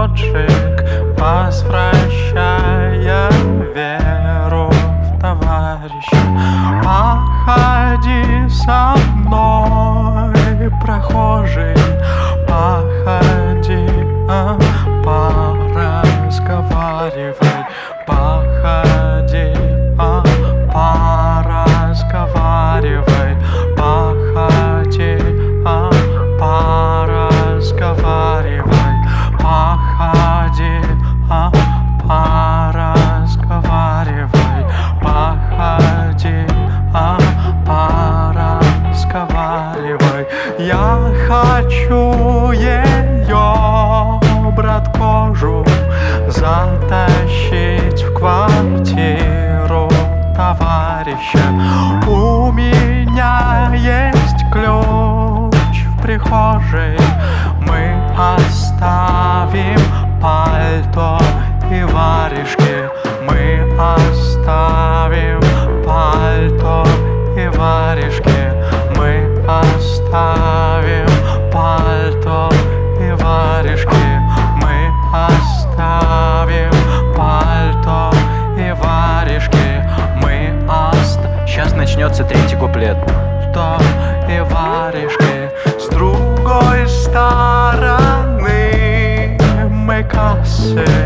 летчик, возвращая веру в товарища. Походи со мной, прохожий, походи, поразговаривай, походи, поразговаривай, походи, поразговаривай, походи, поразговаривай, походи, поразговаривай. Я хочу ее, брат, кожу затащить в квартиру товарища. У меня есть ключ в прихожей. Мы оставим пальто и варежки. Мы оставим пальто и варежки. Мы оставим пальто и варежки. Мы оставим пальто и варежки. Мы Сейчас начнется третий куплет. Пальто и варежки. С другой стороны мы кассы